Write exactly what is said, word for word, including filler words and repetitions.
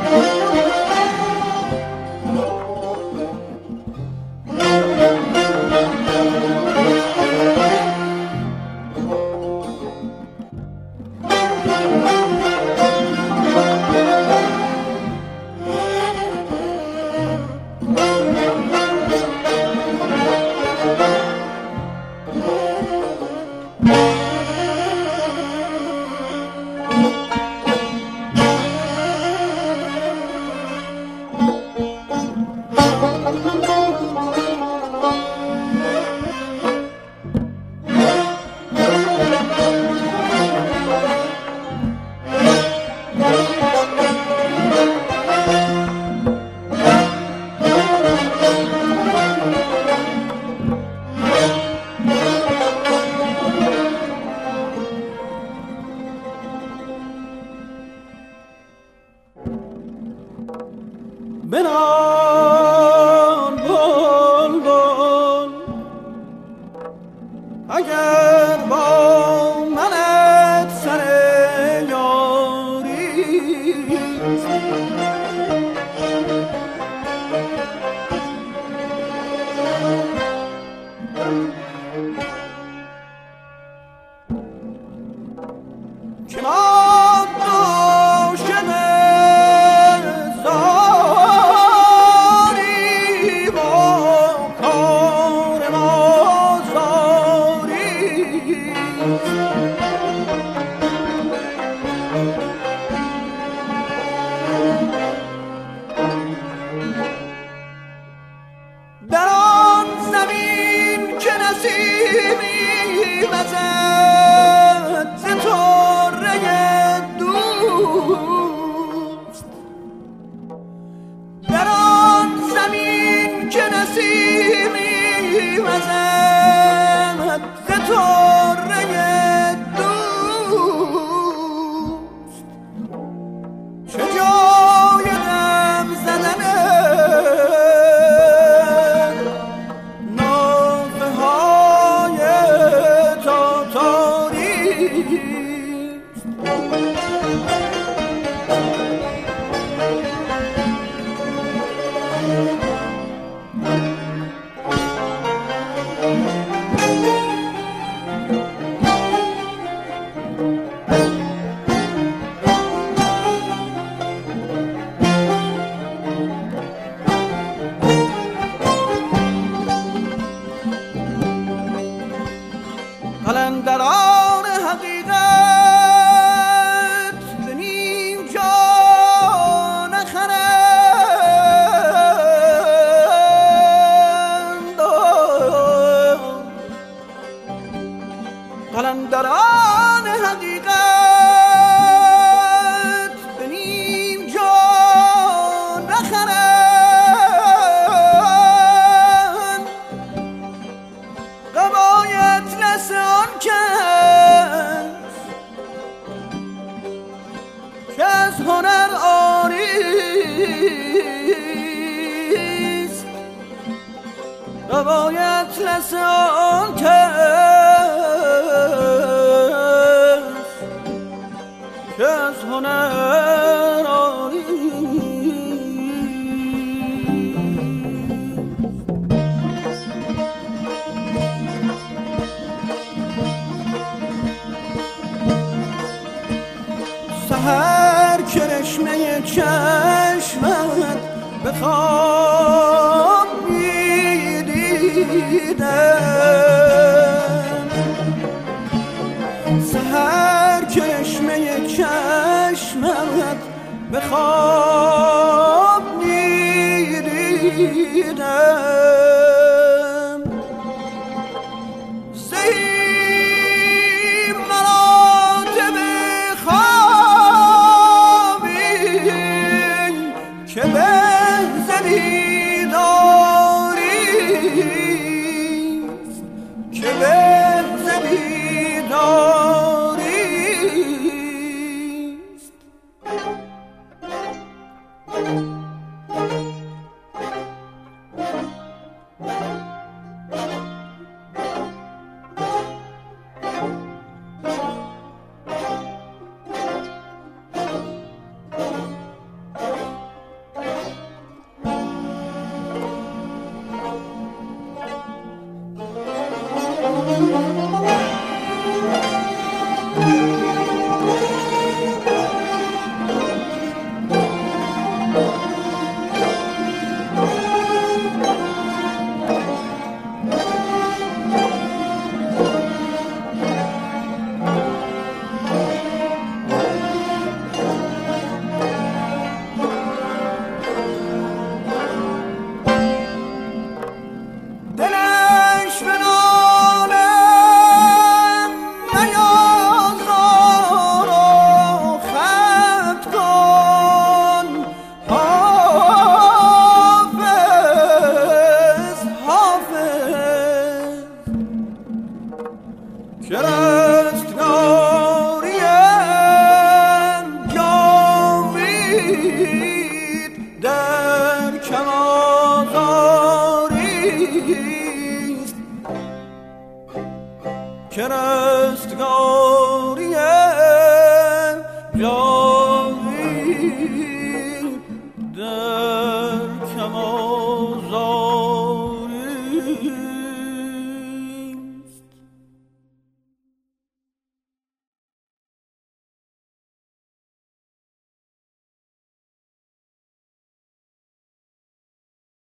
بنال بل بل اگر با منت سر یاری که ما دوشن زاری با کار ما زاری در آن زمین که نسیمی وزد ز طره دوست در آن زمین که نسیمی وزد ز طره دوست چه جای دم زدن نافه های تاتاریست قلندران حقیقت به نیم جان خرند قلندران حقیقت به نیم جان خرند قبایت لسان کس که از هنر آریست قبایت لسان کس که از هنر آریست سحر کرشمه چشمت به خواب می‌دیدم سحر کرشمه چشمت به خواب می‌دیدم زهی مراتب که به زمیداریست که به زمیداریست رستگاری